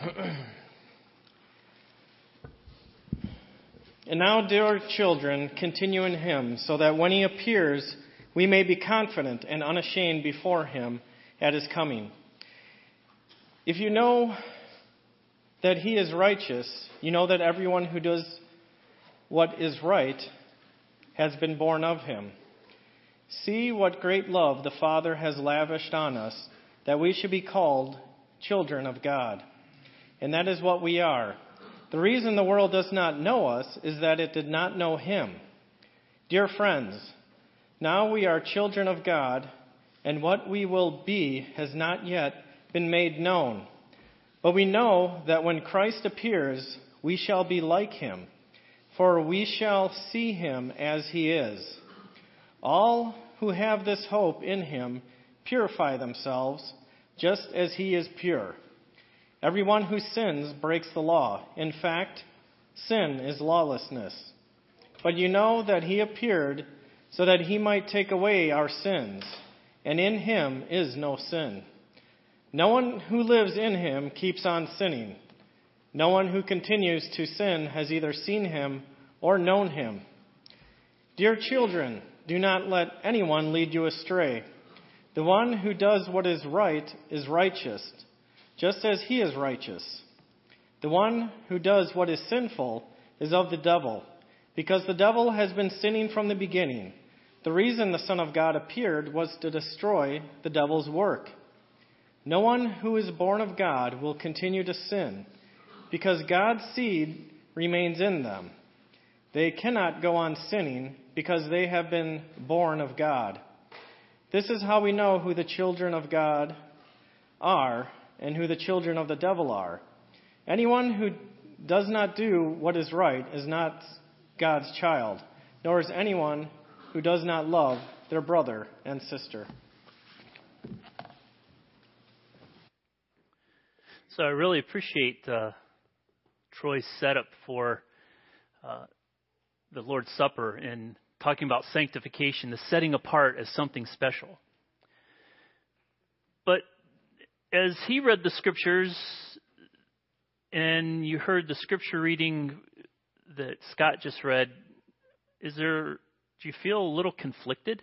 And now, dear children, continue in him, so that when he appears, we may be confident and unashamed before him at his coming. If you know that he is righteous, you know that everyone who does what is right has been born of him. See what great love the Father has lavished on us, that we should be called children of God. And that is what we are. The reason the world does not know us is that it did not know him. Dear friends, now we are children of God, and what we will be has not yet been made known. But we know that when Christ appears, we shall be like him, for we shall see him as he is. All who have this hope in him purify themselves, just as he is pure. Everyone who sins breaks the law. In fact, sin is lawlessness. But you know that he appeared so that he might take away our sins, and in him is no sin. No one who lives in him keeps on sinning. No one who continues to sin has either seen him or known him. Dear children, do not let anyone lead you astray. The one who does what is right is righteous, just as he is righteous. The one who does what is sinful is of the devil, because the devil has been sinning from the beginning. The reason the Son of God appeared was to destroy the devil's work. No one who is born of God will continue to sin, because God's seed remains in them. They cannot go on sinning because they have been born of God. This is how we know who the children of God are and who the children of the devil are. Anyone who does not do what is right is not God's child, nor is anyone who does not love their brother and sister. So I really appreciate Troy's setup for the Lord's Supper and talking about sanctification, the setting apart as something special. But as he read the scriptures and you heard the scripture reading that Scott just read, do you feel a little conflicted?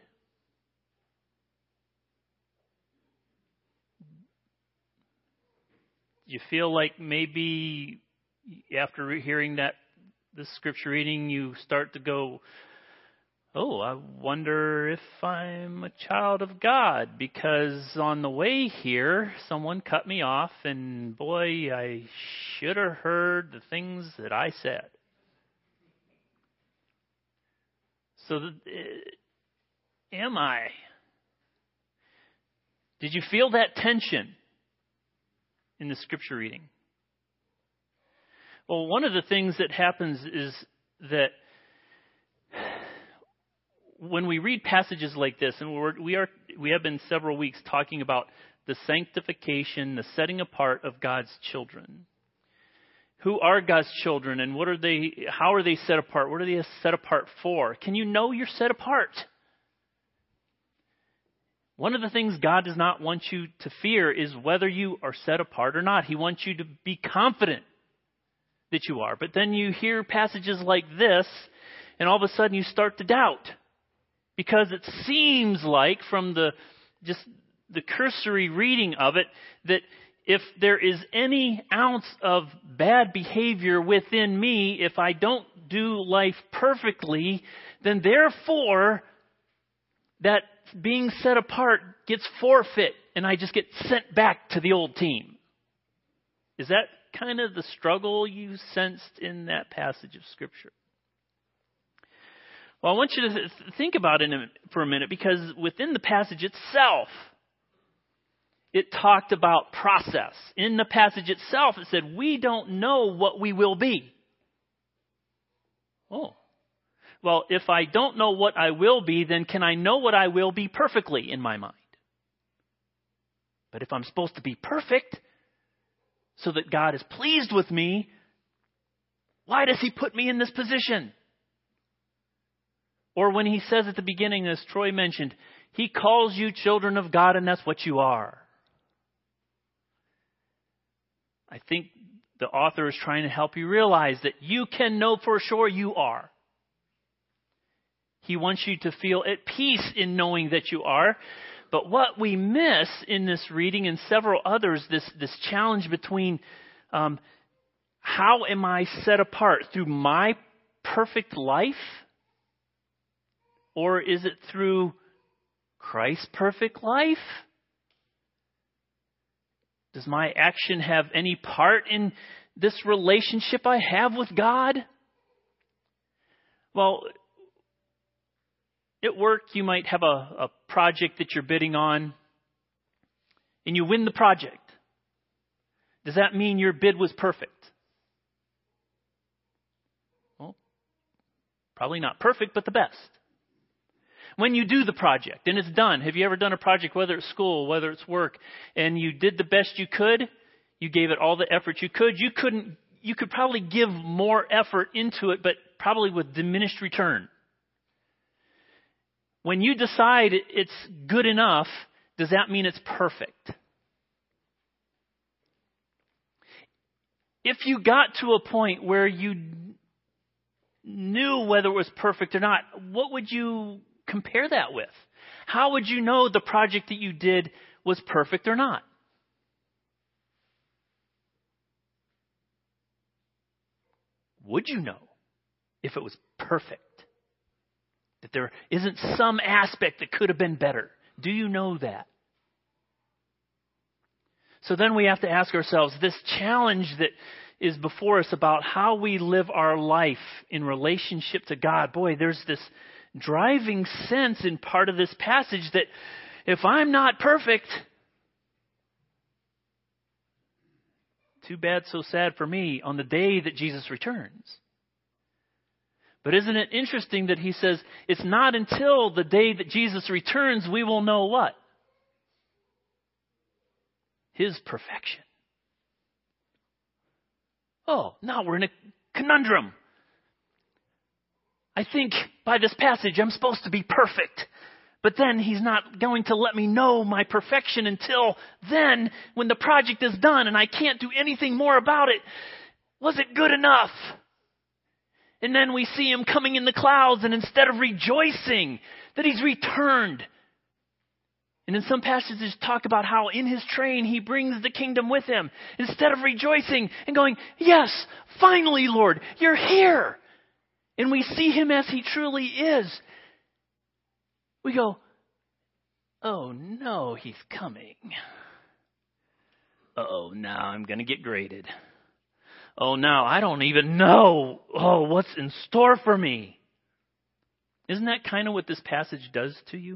Do you feel like maybe after hearing this scripture reading, you start to go, oh, I wonder if I'm a child of God, because on the way here, someone cut me off, and boy, I should have heard the things that I said. So, am I? Did you feel that tension in the scripture reading? Well, one of the things that happens is that when we read passages like this, and we have been several weeks talking about the sanctification, the setting apart of God's children. Who are God's children, and what are they? How are they set apart? What are they set apart for? Can you know you're set apart? One of the things God does not want you to fear is whether you are set apart or not. He wants you to be confident that you are. But then you hear passages like this, and all of a sudden you start to doubt. Because it seems like from the cursory reading of it, that if there is any ounce of bad behavior within me, if I don't do life perfectly, then therefore that being set apart gets forfeit and I just get sent back to the old team. Is that kind of the struggle you sensed in that passage of Scripture? Well, I want you to think about it for a minute, because within the passage itself, it talked about process. In the passage itself, it said, we don't know what we will be. Oh. Well, if I don't know what I will be, then can I know what I will be perfectly in my mind? But if I'm supposed to be perfect, so that God is pleased with me, why does He put me in this position? Or when He says at the beginning, as Troy mentioned, He calls you children of God, and that's what you are. I think The author is trying to help you realize that you can know for sure you are. He wants you to feel at peace in knowing that you are. But what we miss in this reading and several others, this challenge between how am I set apart? Through my perfect life? Or is it through Christ's perfect life? Does my action have any part in this relationship I have with God? Well, at work, you might have a project that you're bidding on, and you win the project. Does that mean your bid was perfect? Well, probably not perfect, but the best. When you do the project and it's done, have you ever done a project, whether it's school, whether it's work, and you did the best you could? You gave it all the effort you could. You could probably give more effort into it, but probably with diminished return. When you decide it's good enough, does that mean it's perfect? If you got to a point where you knew whether it was perfect or not, what would you compare that with? How would you know the project that you did was perfect or not? Would you know if it was perfect? That there isn't some aspect that could have been better? Do you know that? So then we have to ask ourselves this challenge that is before us about how we live our life in relationship to God. Boy, there's this driving sense in part of this passage that if I'm not perfect, too bad, so sad for me on the day that Jesus returns. But isn't it interesting that he says it's not until the day that Jesus returns we will know what? His perfection. Oh, now we're in a conundrum. I think by this passage I'm supposed to be perfect. But then he's not going to let me know my perfection until then when the project is done and I can't do anything more about it. Was it good enough? And then we see him coming in the clouds, and instead of rejoicing that he's returned, and in some passages talk about how in his train he brings the kingdom with him. Instead of rejoicing and going, yes, finally, Lord, you're here. And we see him as he truly is. We go, oh no, he's coming. Uh-oh, now I'm going to get graded. Oh, now I don't even know. Oh, what's in store for me? Isn't that kind of what this passage does to you?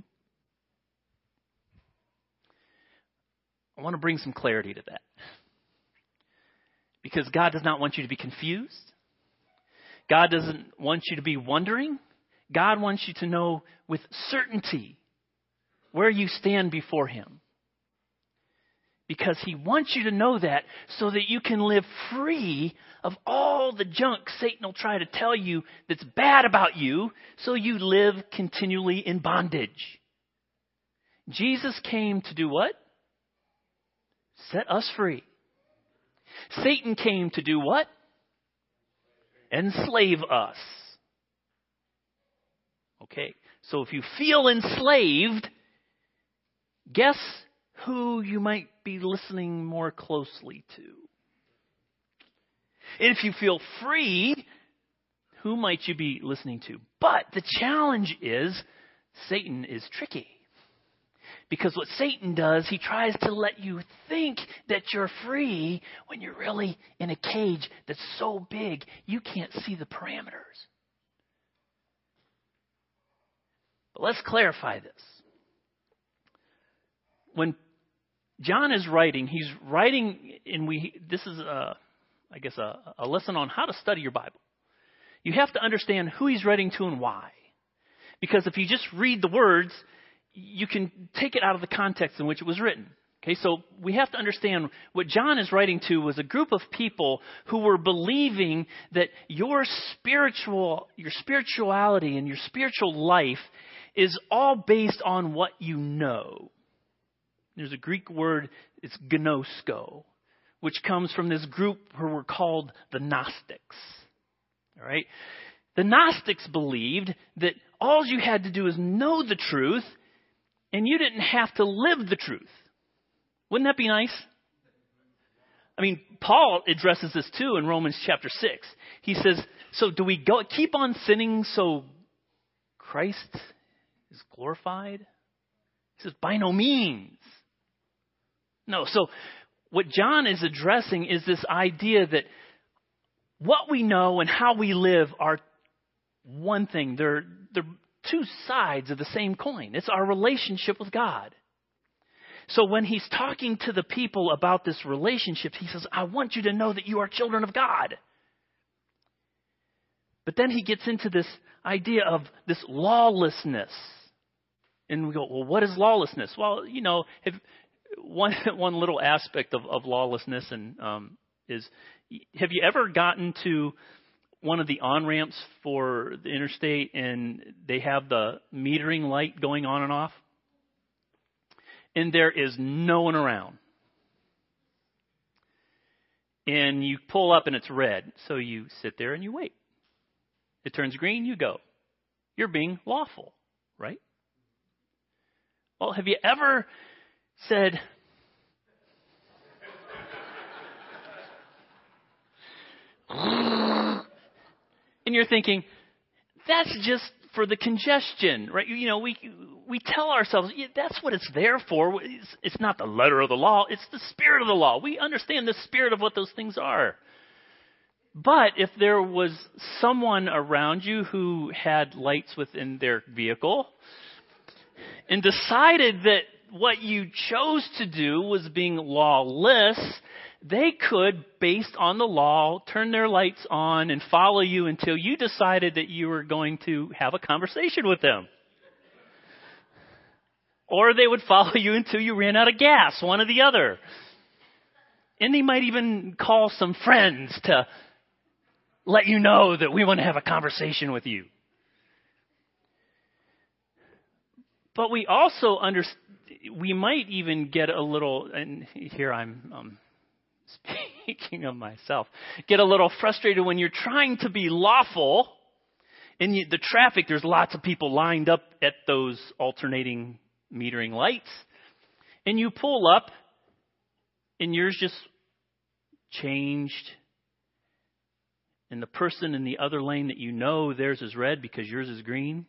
I want to bring some clarity to that. Because God does not want you to be confused. God doesn't want you to be wondering. God wants you to know with certainty where you stand before him. Because he wants you to know that so that you can live free of all the junk Satan will try to tell you that's bad about you, so you live continually in bondage. Jesus came to do what? Set us free. Satan came to do what? Enslave us. Okay, so if you feel enslaved, guess who you might be listening more closely to. And if you feel free, who might you be listening to? But the challenge is Satan is tricky. Because what Satan does, he tries to let you think that you're free when you're really in a cage that's so big you can't see the parameters. But let's clarify this. When John is writing, he's writing, and this is, I guess, a lesson on how to study your Bible. You have to understand who he's writing to and why. Because if you just read the words, you can take it out of the context in which it was written. Okay, so we have to understand what John is writing to was a group of people who were believing that your spirituality and your spiritual life is all based on what you know. There's a Greek word, it's gnosko, which comes from this group who were called the Gnostics. All right? The Gnostics believed that all you had to do is know the truth, and you didn't have to live the truth. Wouldn't that be nice? I mean, Paul addresses this too in Romans chapter 6. He says, so do we keep on sinning so Christ is glorified? He says, by no means. No, so what John is addressing is this idea that what we know and how we live are one thing. They're two sides of the same coin. It's our relationship with God. So when he's talking to the people about this relationship, he says, I want you to know that you are children of God. But then he gets into this idea of this lawlessness. And we go, well, what is lawlessness? Well, you know, one little aspect of lawlessness is, have you ever gotten to one of the on-ramps for the interstate and they have the metering light going on and off? And there is no one around. And you pull up and it's red. So you sit there and you wait. It turns green, you go. You're being lawful, right? Well, have you ever said, and you're thinking, that's just for the congestion, right? You know, we tell ourselves, yeah, that's what it's there for. It's not the letter of the law. It's the spirit of the law. We understand the spirit of what those things are. But if there was someone around you who had lights within their vehicle and decided that what you chose to do was being lawless, they could, based on the law, turn their lights on and follow you until you decided that you were going to have a conversation with them. Or they would follow you until you ran out of gas, one or the other. And they might even call some friends to let you know that we want to have a conversation with you. But we also we might even get a little, and here I'm speaking of myself, get a little frustrated when you're trying to be lawful. In the traffic, there's lots of people lined up at those alternating metering lights. And you pull up, and yours just changed. And the person in the other lane that you know theirs is red because yours is green.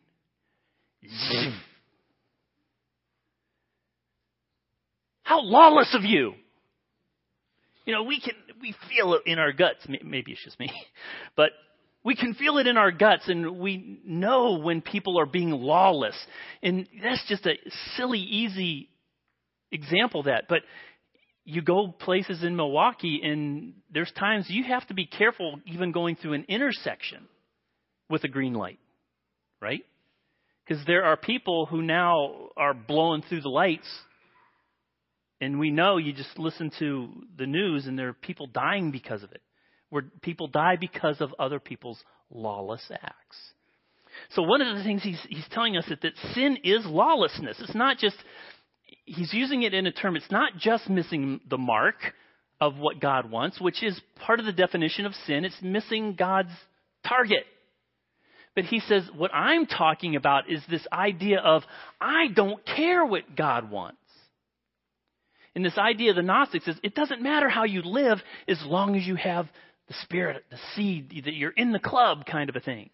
How lawless of you! You know, we feel it in our guts. Maybe it's just me. But we can feel it in our guts, and we know when people are being lawless. And that's just a silly, easy example of that. But you go places in Milwaukee, and there's times you have to be careful even going through an intersection with a green light, right? Because there are people who now are blowing through the lights. And we know, you just listen to the news, and there are people dying because of it. Where people die because of other people's lawless acts. So one of the things he's telling us is that sin is lawlessness. It's not just, he's using it in a term, it's not just missing the mark of what God wants, which is part of the definition of sin. It's missing God's target. But he says, what I'm talking about is this idea of, I don't care what God wants. And this idea of the Gnostics is, it doesn't matter how you live as long as you have the Spirit, the seed, that you're in the club kind of a thing.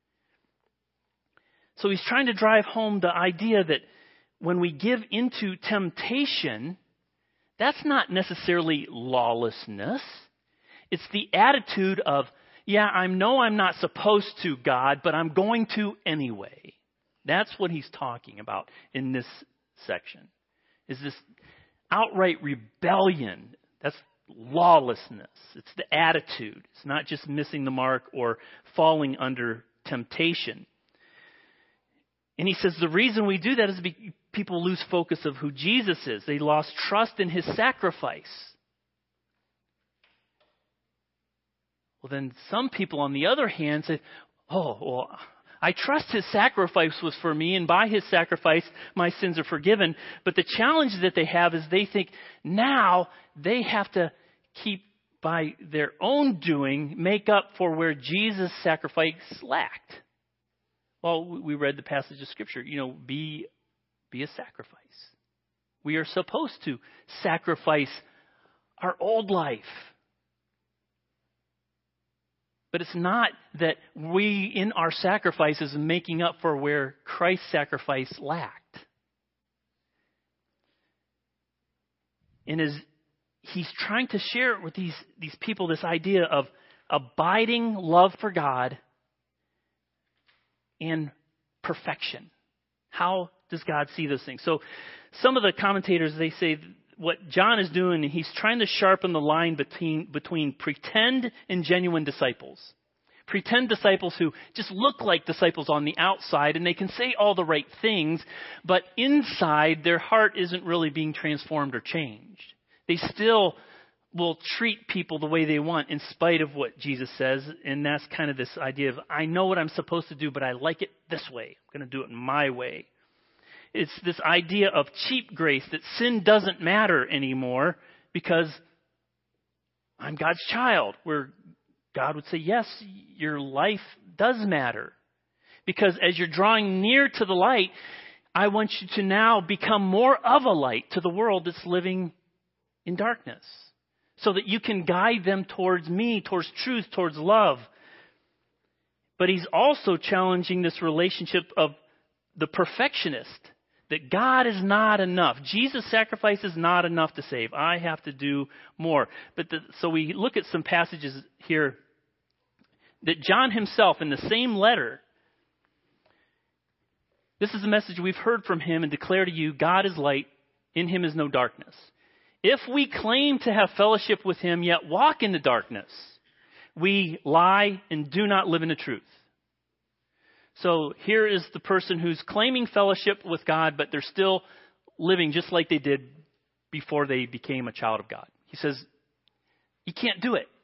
So he's trying to drive home the idea that when we give into temptation, that's not necessarily lawlessness. It's the attitude of, yeah, I know I'm not supposed to, God, but I'm going to anyway. That's what he's talking about in this section, is this outright rebellion. That's lawlessness. It's the attitude. It's not just missing the mark or falling under temptation. And he says the reason we do that is people lose focus of who Jesus is. They lost trust in his sacrifice. Well, then some people, on the other hand, say, oh, well, I trust his sacrifice was for me, and by his sacrifice, my sins are forgiven. But the challenge that they have is they think now they have to keep by their own doing make up for where Jesus' sacrifice lacked. Well, we read the passage of Scripture. Be a sacrifice. We are supposed to sacrifice our old life. But it's not that we, in our sacrifices, are making up for where Christ's sacrifice lacked. And as he's trying to share with these people this idea of abiding love for God and perfection. How does God see those things? So some of the commentators, they say what John is doing, he's trying to sharpen the line between pretend and genuine disciples. Pretend disciples who just look like disciples on the outside, and they can say all the right things, but inside their heart isn't really being transformed or changed. They still will treat people the way they want in spite of what Jesus says, and that's kind of this idea of, I know what I'm supposed to do, but I like it this way. I'm going to do it my way. It's this idea of cheap grace, that sin doesn't matter anymore because I'm God's child, where God would say, yes, your life does matter. Because as you're drawing near to the light, I want you to now become more of a light to the world that's living in darkness, so that you can guide them towards me, towards truth, towards love. But he's also challenging this relationship of the perfectionist, that God is not enough. Jesus' sacrifice is not enough to save. I have to do more. So we look at some passages here that John himself, in the same letter, this is the message we've heard from him and declare to you, God is light, in him is no darkness. If we claim to have fellowship with him, yet walk in the darkness, we lie and do not live in the truth. So here is the person who's claiming fellowship with God, but they're still living just like they did before they became a child of God. He says, you can't do it.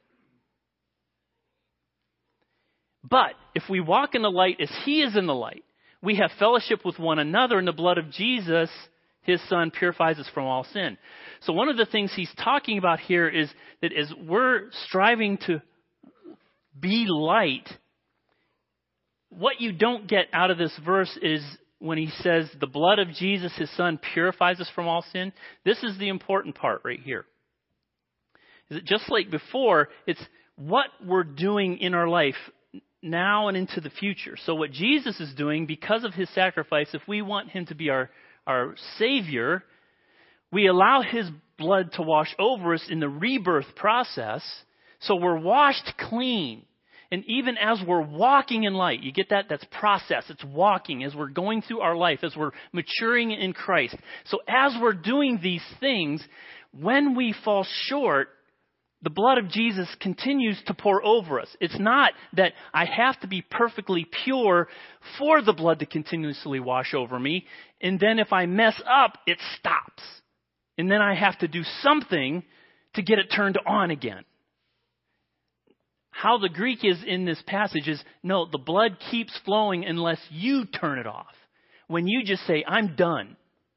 But if we walk in the light as he is in the light, we have fellowship with one another, and the blood of Jesus, his son, purifies us from all sin. So one of the things he's talking about here is that as we're striving to be light, what you don't get out of this verse is when he says the blood of Jesus, his son, purifies us from all sin. This is the important part right here. Is it just like before, it's what we're doing in our life now and into the future. So what Jesus is doing, because of his sacrifice, if we want him to be our Savior, we allow his blood to wash over us in the rebirth process, so we're washed clean. And even as we're walking in light, you get that? That's process. It's walking as we're going through our life, as we're maturing in Christ. So as we're doing these things, when we fall short, the blood of Jesus continues to pour over us. It's not that I have to be perfectly pure for the blood to continuously wash over me, and then if I mess up, it stops. And then I have to do something to get it turned on again. How the Greek is in this passage is, no, the blood keeps flowing unless you turn it off. When you just say, I'm done.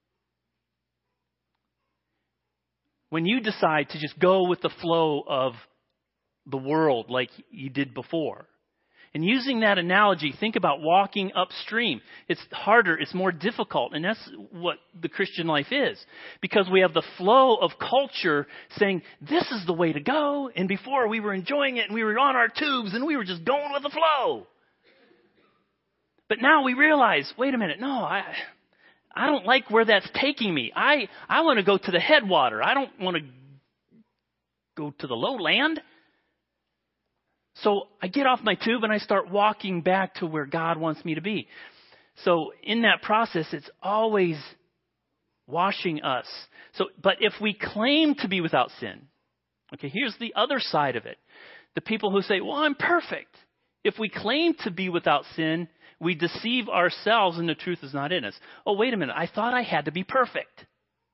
When you decide to just go with the flow of the world like you did before. And using that analogy, think about walking upstream. It's harder, it's more difficult, and that's what the Christian life is. Because we have the flow of culture saying, this is the way to go, and before we were enjoying it, and we were on our tubes, and we were just going with the flow. But now we realize, wait a minute, no, I don't like where that's taking me. I want to go to the headwater. I don't want to go to the lowland. So I get off my tube and I start walking back to where God wants me to be. So in that process, it's always washing us. But if we claim to be without sin, okay, here's the other side of it. The people who say, well, I'm perfect. If we claim to be without sin, we deceive ourselves and the truth is not in us. Oh, wait a minute. I thought I had to be perfect.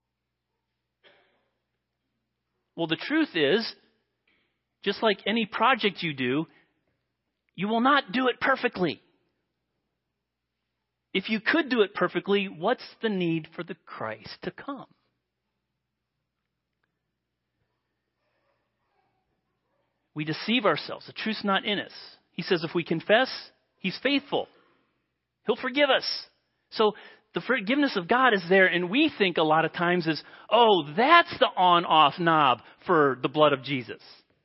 Well, the truth is, just like any project you do, you will not do it perfectly. If you could do it perfectly, what's the need for the Christ to come? We deceive ourselves. The truth's not in us. He says if we confess, he's faithful. He'll forgive us. So the forgiveness of God is there, and we think a lot of times is, oh, that's the on-off knob for the blood of Jesus.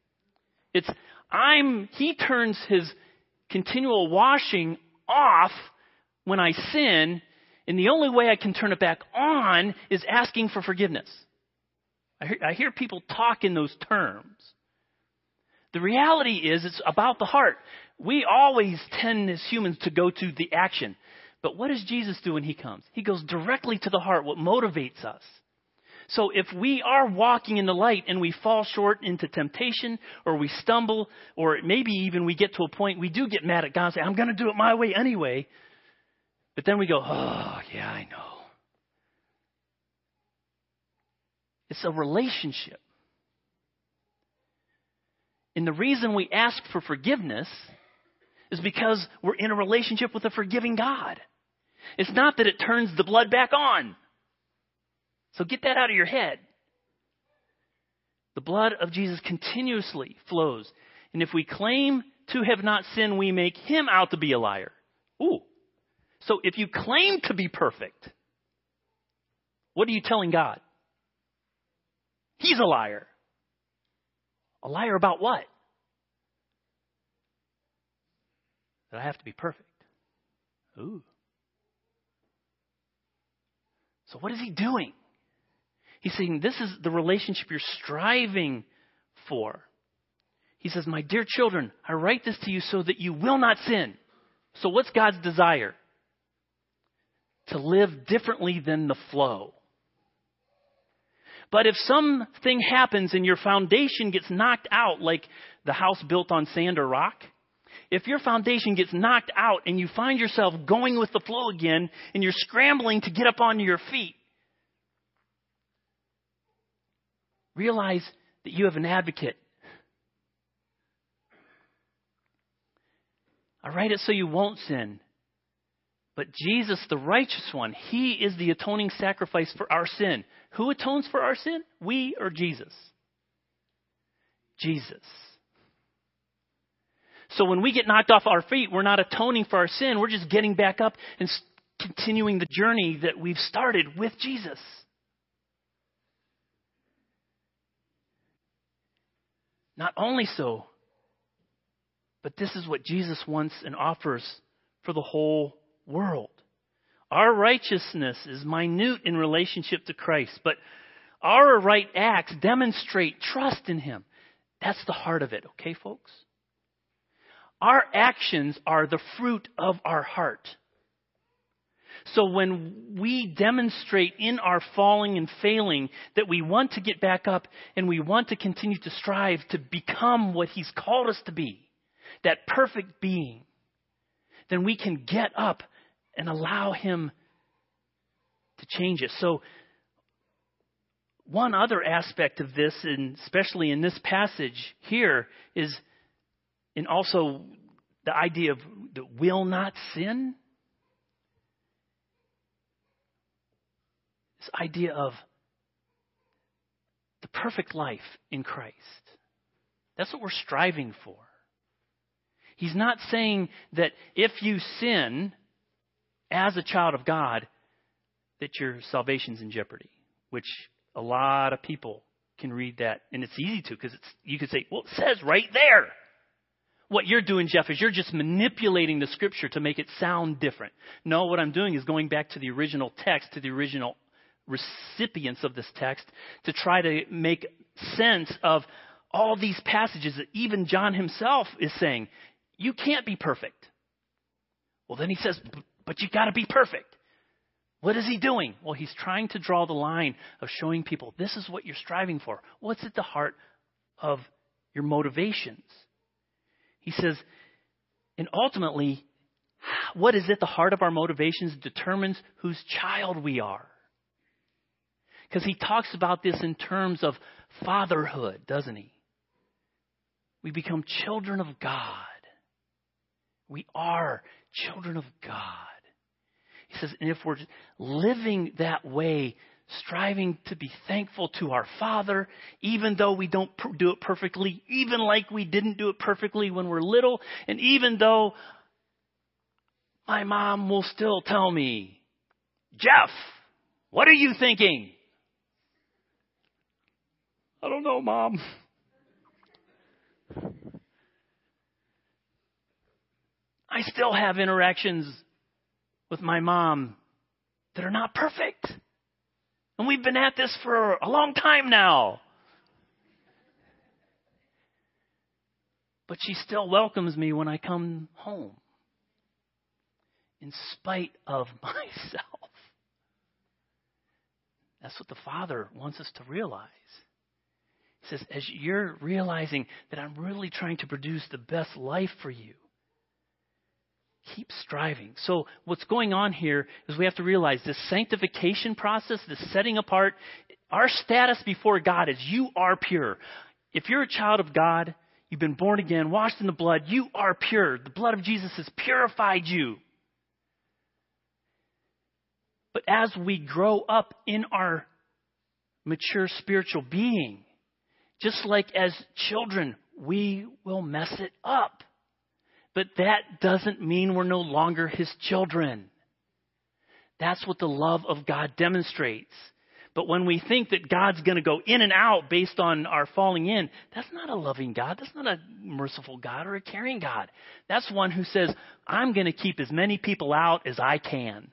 He turns his continual washing off when I sin, and the only way I can turn it back on is asking for forgiveness. I hear people talk in those terms. The reality is it's about the heart. We always tend as humans to go to the action. But what does Jesus do when he comes? He goes directly to the heart, what motivates us. So if we are walking in the light and we fall short into temptation, or we stumble, or maybe even we get to a point we do get mad at God and say, I'm going to do it my way anyway. But then we go, oh, yeah, I know. It's a relationship. And the reason we ask for forgiveness is because we're in a relationship with a forgiving God. It's not that it turns the blood back on. So get that out of your head. The blood of Jesus continuously flows. And if we claim to have not sinned, we make him out to be a liar. Ooh. So if you claim to be perfect, what are you telling God? He's a liar. A liar about what? That I have to be perfect. Ooh. So what is he doing? He's saying this is the relationship you're striving for. He says, my dear children, I write this to you so that you will not sin. So what's God's desire? To live differently than the flow. But if something happens and your foundation gets knocked out, like the house built on sand or rock, if your foundation gets knocked out and you find yourself going with the flow again and you're scrambling to get up onto your feet, realize that you have an advocate. I write it so you won't sin. But Jesus, the righteous one, he is the atoning sacrifice for our sin. Who atones for our sin? We or Jesus? Jesus. So when we get knocked off our feet, we're not atoning for our sin. We're just getting back up and continuing the journey that we've started with Jesus. Not only so, but this is what Jesus wants and offers for the whole world. Our righteousness is minute in relationship to Christ, but our right acts demonstrate trust in him. That's the heart of it, okay, folks? Our actions are the fruit of our heart. So when we demonstrate in our falling and failing that we want to get back up and we want to continue to strive to become what he's called us to be, that perfect being, then we can get up and allow him to change us. So one other aspect of this, and especially in this passage here, is and also the idea of the will not sin. This idea of the perfect life in Christ. That's what we're striving for. He's not saying that if you sin as a child of God, that your salvation's in jeopardy, which a lot of people can read that, and it's easy to, because you could say, well, it says right there. What you're doing, Jeff, is you're just manipulating the scripture to make it sound different. No, what I'm doing is going back to the original text, to the original recipients of this text, to try to make sense of all these passages that even John himself is saying, you can't be perfect. Well, then he says, but you got to be perfect. What is he doing? Well, he's trying to draw the line of showing people this is what you're striving for. What's at the heart of your motivations? He says, and ultimately, what is at the heart of our motivations determines whose child we are. Because he talks about this in terms of fatherhood, doesn't he? We become children of God. We are children of God. He says, and if we're living that way, striving to be thankful to our Father, even though we don't do it perfectly, even like we didn't do it perfectly when we're little, and even though my mom will still tell me, Jeff, what are you thinking? I don't know, Mom. I still have interactions with my mom that are not perfect. And we've been at this for a long time now. But she still welcomes me when I come home, in spite of myself. That's what the Father wants us to realize. He says, as you're realizing that I'm really trying to produce the best life for you, keep striving. So what's going on here is we have to realize this sanctification process, this setting apart, our status before God is you are pure. If you're a child of God, you've been born again, washed in the blood, you are pure. The blood of Jesus has purified you. But as we grow up in our mature spiritual being, just like as children, we will mess it up. But that doesn't mean we're no longer His children. That's what the love of God demonstrates. But when we think that God's going to go in and out based on our falling in, that's not a loving God. That's not a merciful God or a caring God. That's one who says, I'm going to keep as many people out as I can.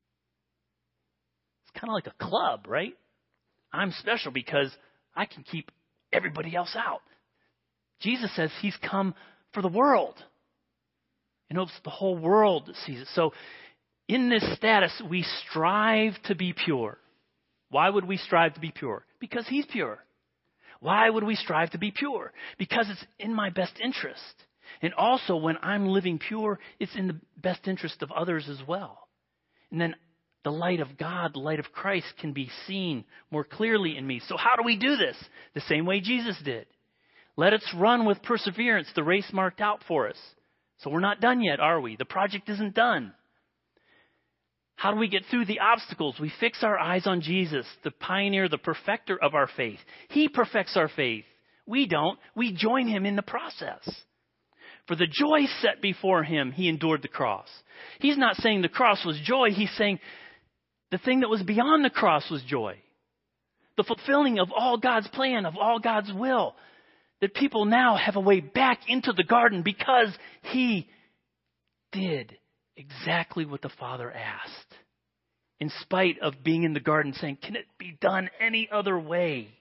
It's kind of like a club, right? I'm special because I can keep everybody else out. Jesus says He's come for the world. And hopes the whole world sees it. So in this status, we strive to be pure. Why would we strive to be pure? Because He's pure. Why would we strive to be pure? Because it's in my best interest. And also when I'm living pure, it's in the best interest of others as well. And then the light of God, the light of Christ can be seen more clearly in me. So how do we do this? The same way Jesus did. Let us run with perseverance the race marked out for us. So we're not done yet, are we? The project isn't done. How do we get through the obstacles? We fix our eyes on Jesus, the pioneer, the perfecter of our faith. He perfects our faith. We don't. We join Him in the process. For the joy set before Him, He endured the cross. He's not saying the cross was joy. He's saying the thing that was beyond the cross was joy. The fulfilling of all God's plan, of all God's will. That people now have a way back into the garden because He did exactly what the Father asked. In spite of being in the garden saying, can it be done any other way?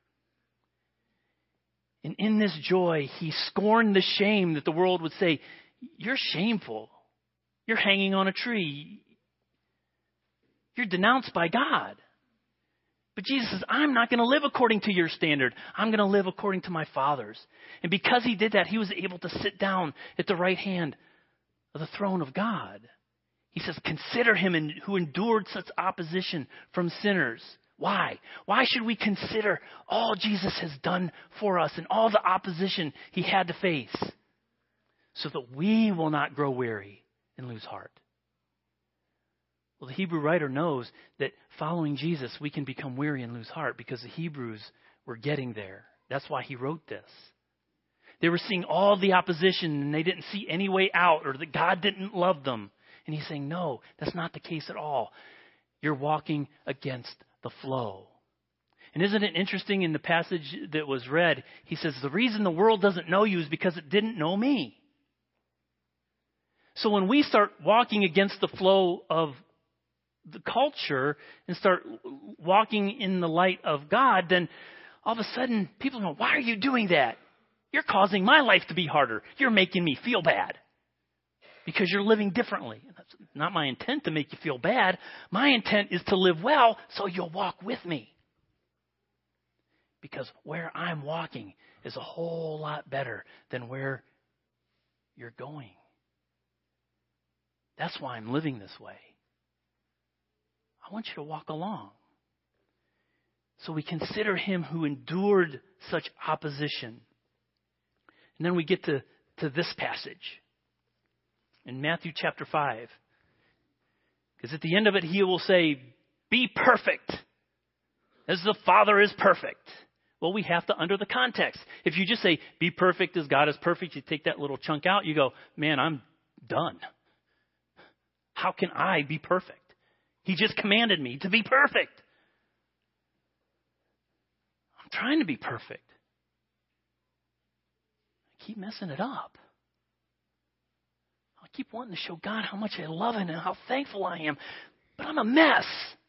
And in this joy, He scorned the shame that the world would say, you're shameful. You're hanging on a tree. You're denounced by God. But Jesus says, I'm not going to live according to your standard. I'm going to live according to my Father's. And because He did that, He was able to sit down at the right hand of the throne of God. He says, consider Him who endured such opposition from sinners. Why? Why should we consider all Jesus has done for us and all the opposition He had to face? So that we will not grow weary and lose heart. Well, the Hebrew writer knows that following Jesus, we can become weary and lose heart because the Hebrews were getting there. That's why he wrote this. They were seeing all the opposition and they didn't see any way out or that God didn't love them. And he's saying, no, that's not the case at all. You're walking against the flow. And isn't it interesting in the passage that was read, he says, the reason the world doesn't know you is because it didn't know me. So when we start walking against the flow of the culture and start walking in the light of God, then all of a sudden people go, why are you doing that? You're causing my life to be harder. You're making me feel bad because you're living differently. That's not my intent to make you feel bad. My intent is to live well so you'll walk with me. Because where I'm walking is a whole lot better than where you're going. That's why I'm living this way. I want you to walk along. So we consider Him who endured such opposition. And then we get to this passage in Matthew chapter 5. Because at the end of it, He will say, be perfect as the Father is perfect. Well, we have to under the context. If you just say, be perfect as God is perfect, you take that little chunk out, you go, man, I'm done. How can I be perfect? He just commanded me to be perfect. I'm trying to be perfect. I keep messing it up. I keep wanting to show God how much I love Him and how thankful I am, but I'm a mess.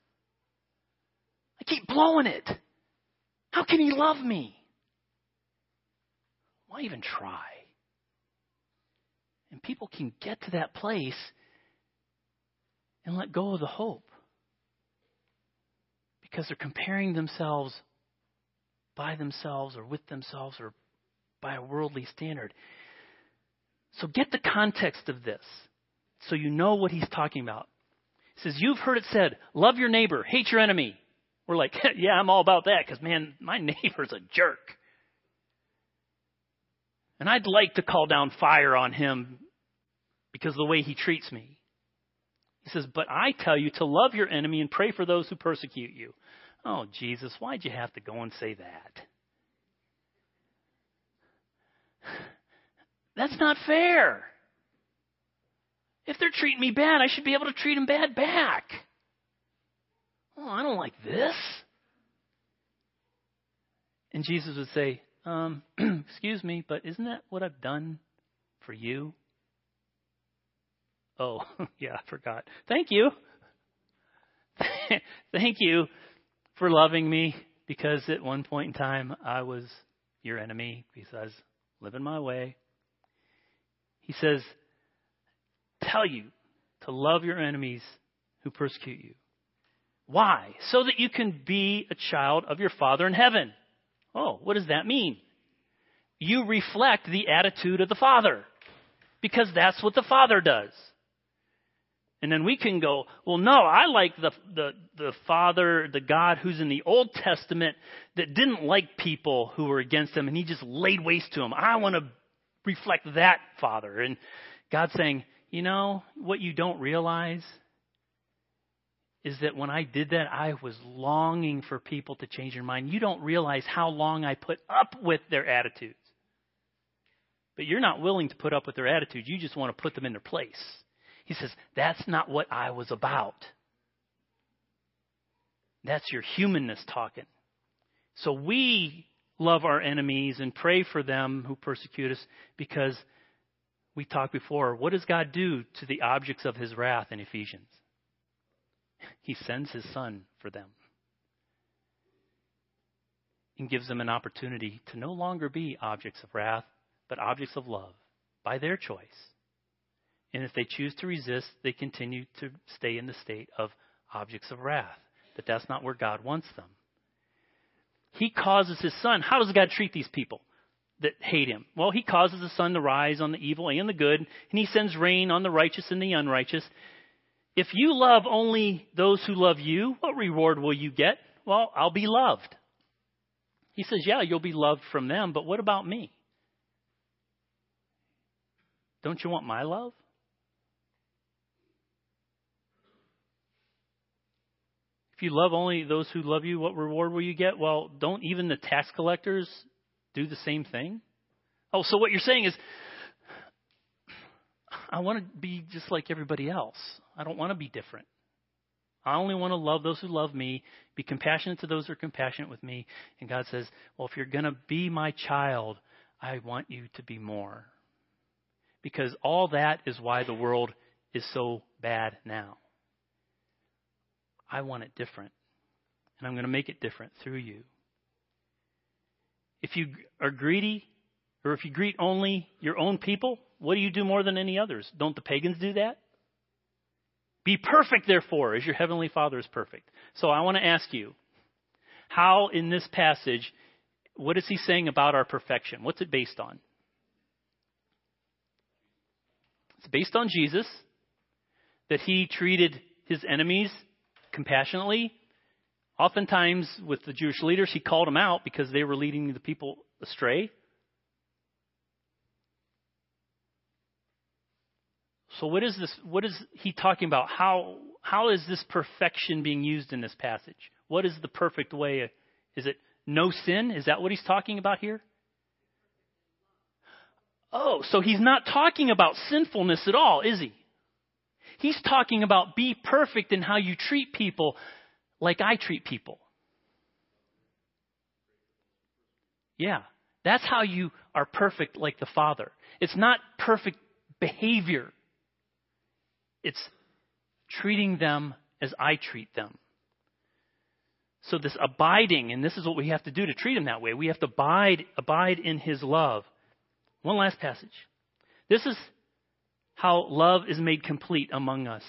I keep blowing it. How can He love me? Why even try? And people can get to that place and let go of the hope because they're comparing themselves by themselves or with themselves or by a worldly standard. So get the context of this so you know what he's talking about. He says, you've heard it said, love your neighbor, hate your enemy. We're like, yeah, I'm all about that because, man, my neighbor's a jerk. And I'd like to call down fire on him because of the way he treats me. He says, but I tell you to love your enemy and pray for those who persecute you. Oh, Jesus, why'd you have to go and say that? That's not fair. If they're treating me bad, I should be able to treat them bad back. Oh, I don't like this. And Jesus would say, excuse me, but isn't that what I've done for you? Oh, yeah, I forgot. Thank you. Thank you for loving me because at one point in time I was your enemy because I was living my way. He says, tell you to love your enemies who persecute you. Why? So that you can be a child of your Father in heaven. Oh, what does that mean? You reflect the attitude of the Father because that's what the Father does. And then we can go, well, no, I like the Father, the God who's in the Old Testament that didn't like people who were against him and he just laid waste to them. I want to reflect that Father. And God's saying, you know, what you don't realize is that when I did that, I was longing for people to change their mind. You don't realize how long I put up with their attitudes. But you're not willing to put up with their attitudes. You just want to put them in their place. He says, that's not what I was about. That's your humanness talking. So we love our enemies and pray for them who persecute us because we talked before, what does God do to the objects of his wrath in Ephesians? He sends his Son for them and gives them an opportunity to no longer be objects of wrath, but objects of love by their choice. And if they choose to resist, they continue to stay in the state of objects of wrath. But that's not where God wants them. He causes his Son. How does God treat these people that hate him? Well, he causes the sun to rise on the evil and the good, and he sends rain on the righteous and the unrighteous. If you love only those who love you, what reward will you get? Well, I'll be loved. He says, yeah, you'll be loved from them, but what about me? Don't you want my love? If you love only those who love you, what reward will you get? Well, don't even the tax collectors do the same thing? Oh, so what you're saying is, I want to be just like everybody else. I don't want to be different. I only want to love those who love me, be compassionate to those who are compassionate with me. And God says, well, if you're going to be my child, I want you to be more. Because all that is why the world is so bad now. I want it different. And I'm going to make it different through you. If you are greedy, or if you greet only your own people, what do you do more than any others? Don't the pagans do that? Be perfect, therefore, as your heavenly Father is perfect. So I want to ask you, how in this passage, what is he saying about our perfection? What's it based on? It's based on Jesus, that he treated his enemies compassionately. Oftentimes with the Jewish leaders, he called them out because they were leading the people astray. So what is this? What is he talking about? How is this perfection being used in this passage? What is the perfect way Is it no sin? Is that what he's talking about here? Oh, so he's not talking about sinfulness at all, is he? He's talking about be perfect in how you treat people like I treat people. Yeah, that's how you are perfect like the Father. It's not perfect behavior. It's treating them as I treat them. So this abiding, and this is what we have to do to treat him that way. We have to abide in his love. One last passage. This is how love is made complete among us.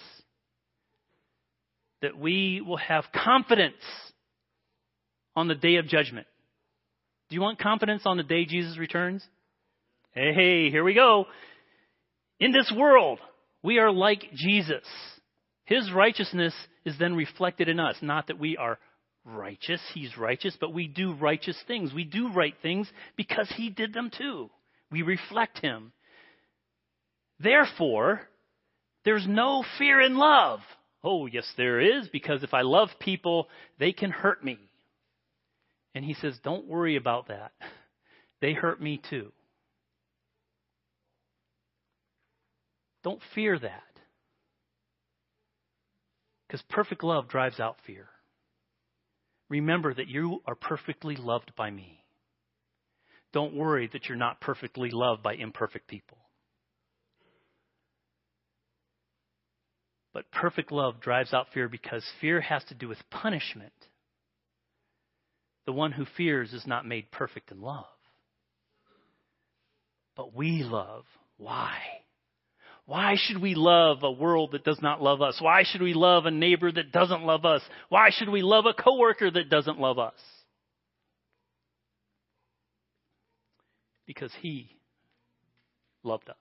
That we will have confidence on the day of judgment. Do you want confidence on the day Jesus returns? Hey, here we go. In this world, we are like Jesus. His righteousness is then reflected in us. Not that we are righteous, he's righteous, but we do righteous things. We do right things because he did them too. We reflect him. Therefore, there's no fear in love. Oh, yes, there is, because if I love people, they can hurt me. And he says, don't worry about that. They hurt me too. Don't fear that. Because perfect love drives out fear. Remember that you are perfectly loved by me. Don't worry that you're not perfectly loved by imperfect people. But perfect love drives out fear because fear has to do with punishment. The one who fears is not made perfect in love. But we love. Why? Why should we love a world that does not love us? Why should we love a neighbor that doesn't love us? Why should we love a coworker that doesn't love us? Because he loved us.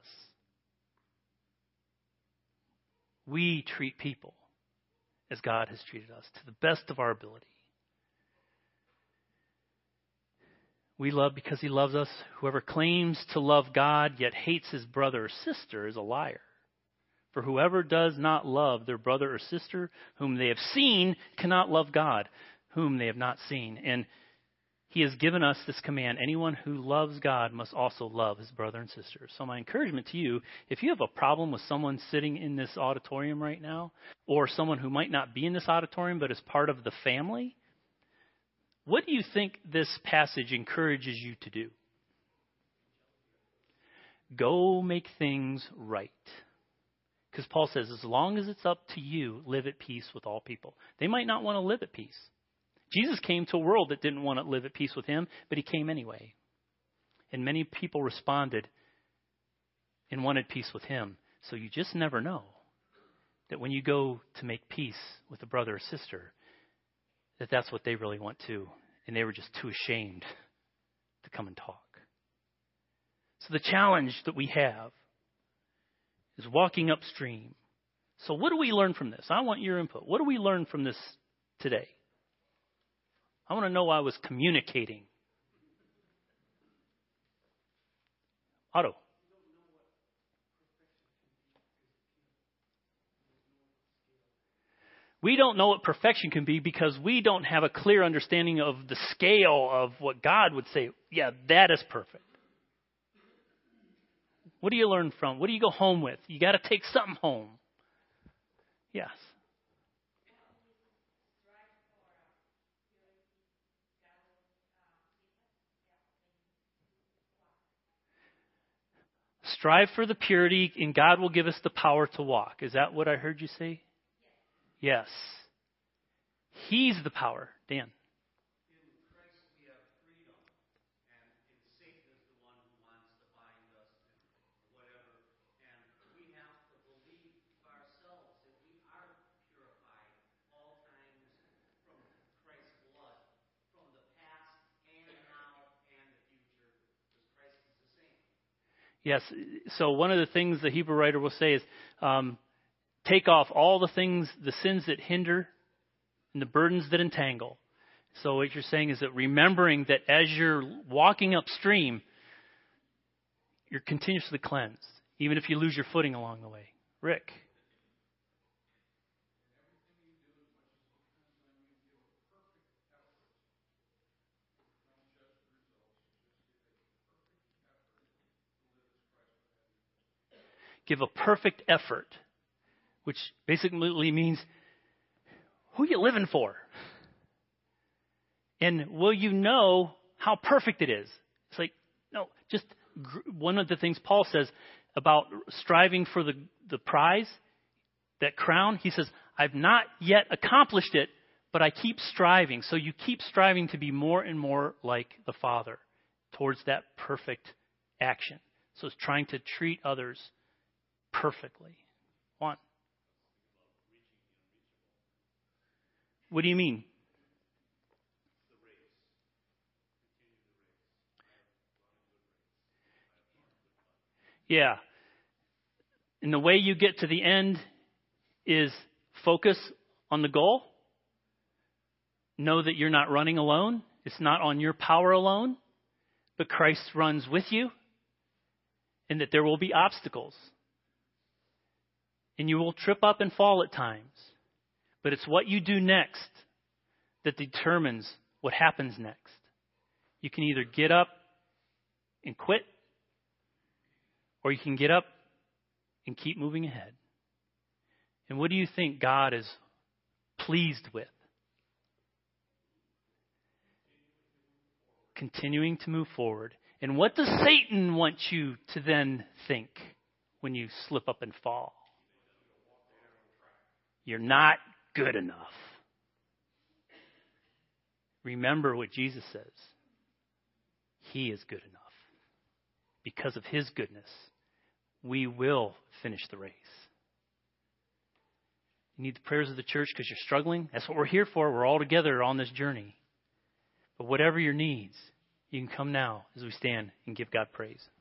We treat people as God has treated us to the best of our ability. We love because he loves us. Whoever claims to love God yet hates his brother or sister is a liar. For whoever does not love their brother or sister whom they have seen cannot love God whom they have not seen. And he has given us this command. Anyone who loves God must also love his brother and sister. So my encouragement to you, if you have a problem with someone sitting in this auditorium right now, or someone who might not be in this auditorium but is part of the family, what do you think this passage encourages you to do? Go make things right. Because Paul says, as long as it's up to you, live at peace with all people. They might not want to live at peace. Jesus came to a world that didn't want to live at peace with him, but he came anyway. And many people responded and wanted peace with him. So you just never know that when you go to make peace with a brother or sister, that's what they really want too. And they were just too ashamed to come and talk. So the challenge that we have is walking upstream. So what do we learn from this? I want your input. What do we learn from this today? I want to know I was communicating. Otto. We don't know what perfection can be because we don't have a clear understanding of the scale of what God would say, yeah, that is perfect. What do you learn from? What do you go home with? You got to take something home. Yes. Strive for the purity, and God will give us the power to walk. Is that what I heard you say? Yes. He's the power. Dan. Yes. So one of the things the Hebrew writer will say is, take off all the things, the sins that hinder and the burdens that entangle. So what you're saying is that remembering that as you're walking upstream, you're continuously cleansed, even if you lose your footing along the way. Rick. give a perfect effort, which basically means who you living for? And will you know how perfect it is? It's like, no, just one of the things Paul says about striving for the prize, that crown, he says, I've not yet accomplished it, but I keep striving. So you keep striving to be more and more like the Father towards that perfect action. So it's trying to treat others perfectly. One. What do you mean? Yeah. And the way you get to the end is focus on the goal. Know that you're not running alone. It's not on your power alone, but Christ runs with you, and that there will be obstacles. And you will trip up and fall at times. But it's what you do next that determines what happens next. You can either get up and quit, or you can get up and keep moving ahead. And what do you think God is pleased with? Continuing to move forward. And what does Satan want you to then think when you slip up and fall? You're not good enough. Remember what Jesus says. He is good enough. Because of his goodness, we will finish the race. You need the prayers of the church because you're struggling. That's what we're here for. We're all together on this journey. But whatever your needs, you can come now as we stand and give God praise.